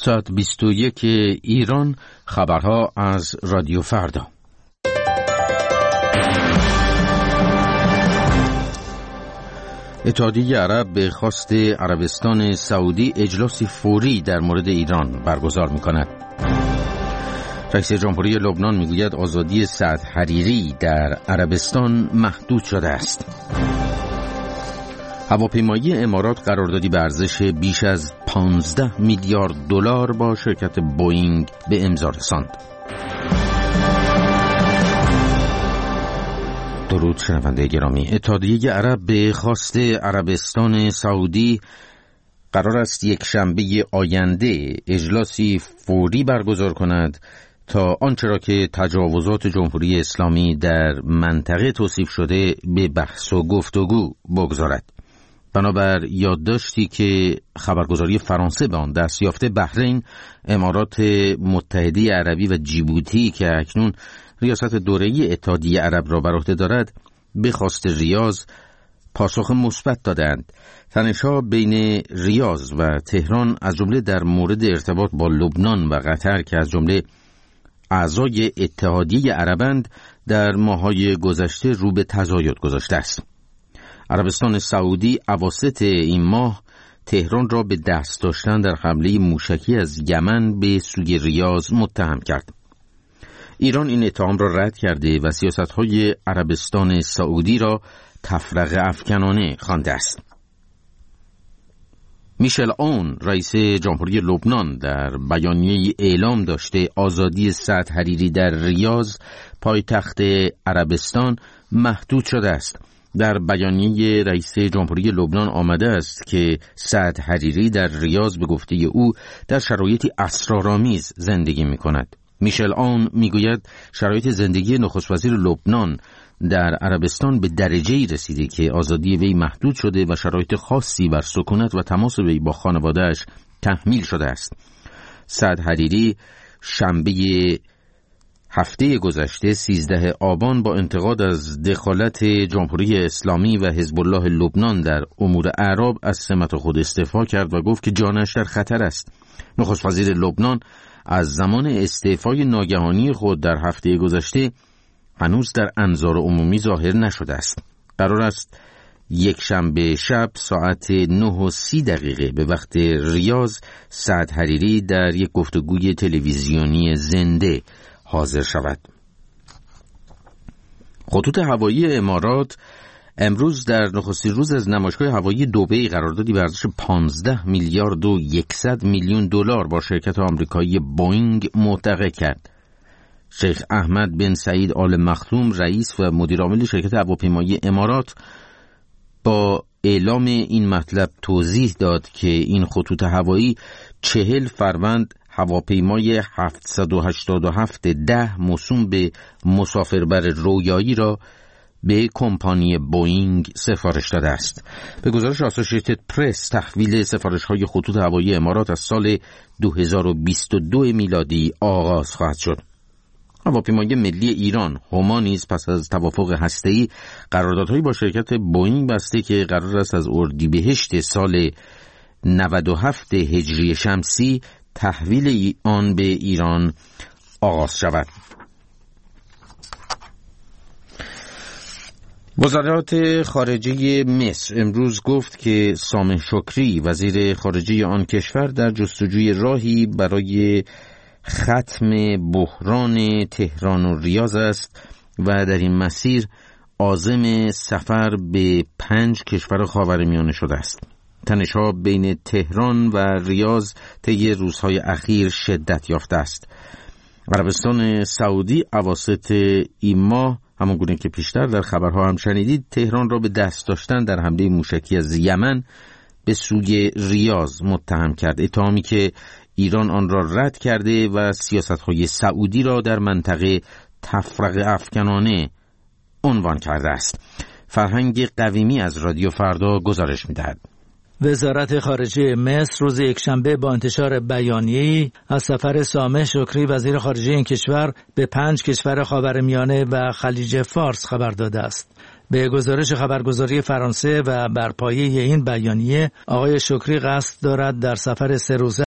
ساعت 21 ایران. خبرها از رادیو فردا. اتحادیه عرب به خواست عربستان سعودی اجلاسی فوری در مورد ایران برگزار می‌کند. رئیس جمهوری لبنان میگوید آزادی سعد حریری در عربستان محدود شده است. هواپیمایی امارات قراردادی به ارزش بیش از 15 میلیارد دلار با شرکت بوئینگ به امضا رساند. درود شنونده گرامی. اتحادیه عرب به خواست عربستان سعودی قرار است یک شنبه آینده اجلاسی فوری برگزار کند تا آنچه را که تجاوزات جمهوری اسلامی در منطقه توصیف شده به بحث و گفتگو بگذارد. بنابر یادداشتی که خبرگزاری فرانسه به آن دست یافته، بحرین، امارات متحده عربی و جیبوتی که اکنون ریاست دوره‌ای اتحادیه عرب را بر عهده دارد به خواست ریاض پاسخ مثبت دادند. تنش‌ها بین ریاض و تهران از جمله در مورد ارتباط با لبنان و قطر که از جمله اعضای اتحادیه عربند در ماه‌های گذشته رو به تزاید گذاشته است. عربستان سعودی اواسط این ماه تهران را به دست داشتن در حمله موشکی از یمن به سوی ریاض متهم کرد. ایران این اتهام را رد کرده و سیاست‌های عربستان سعودی را تفرقه افکنانه خوانده است. میشل اون، رئیس جمهوری لبنان، در بیانیه‌ای اعلام داشته آزادی سعد حریری در ریاض، پایتخت عربستان، محدود شده است. در بیانیه رئیس جمهوری لبنان آمده است که سعد حریری در ریاض به گفته او در شرایطی اسرارآمیز زندگی می‌کند. میشل آن میگوید شرایط زندگی نخست وزیر لبنان در عربستان به درجه‌ای رسیده که آزادی وی محدود شده و شرایط خاصی بر سکونت و تماس وی با خانواده‌اش تحمیل شده است. سعد حریری شنبه هفته گذشته 13 آبان با انتقاد از دخالت جمهوری اسلامی و حزب الله لبنان در امور اعراب از سمت خود استعفا کرد و گفت که جانش در خطر است. نخست وزیر لبنان از زمان استعفای ناگهانی خود در هفته گذشته هنوز در انظار عمومی ظاهر نشده است. قرار است یک شنبه شب ساعت 9:30 به وقت ریاض سعد حریری در یک گفتگوی تلویزیونی زنده حاضر شود. خطوط هوایی امارات امروز در نخستین روز از نمایشگاه هوایی دبی قراردادی به ارزش 15 میلیارد و 100 میلیون دلار با شرکت آمریکایی بوئینگ موقع کرد. شیخ احمد بن سعید آل مختوم، رئیس و مدیرعامل شرکت هواپیمایی امارات، با اعلام این مطلب توضیح داد که این خطوط هوایی 40 فروند هواپیمای 787-10 موسوم به مسافربر رویایی را به کمپانی بوئینگ سفارش داده است. به گزارش آسوشییتد پرس، تحویل سفارش‌های خطوط هوایی امارات از سال 2022 میلادی آغاز خواهد شد. هواپیمای ملی ایران هما نیز پس از توافق هسته‌ای قراردادهایی با شرکت بوئینگ بسته که قرار است از اردیبهشت سال 97 هجری شمسی تحویل آن به ایران آغاز شود. وزارت خارجه مصر امروز گفت که سامح شکری، وزیر خارجه آن کشور، در جستجوی راهی برای ختم بحران تهران و ریاض است و در این مسیر عازم سفر به 5 کشور خاورمیانه شده است. تنش‌ها بین تهران و ریاض طی روزهای اخیر شدت یافته است. عربستان سعودی اواسط این ماه، همانگونه که پیشتر در خبرها هم شنیدید، تهران را به دست داشتن در حمله موشکی از یمن به سوی ریاض متهم کرد، اتهامی که ایران آن را رد کرده و سیاست‌های سعودی را در منطقه تفرقه افکنانه عنوان کرده است. فرهنگ قویمی از رادیو فردا گزارش می‌دهد. وزارت خارجه مصر روز یکشنبه با انتشار بیانیه‌ای از سفر سامح شکری، وزیر خارجه این کشور، به 5 کشور خاورمیانه و خلیج فارس خبر داده است. به گزارش خبرگزاری فرانسه و بر پایه این بیانیه، آقای شکری قصد دارد در سفر 3 روزه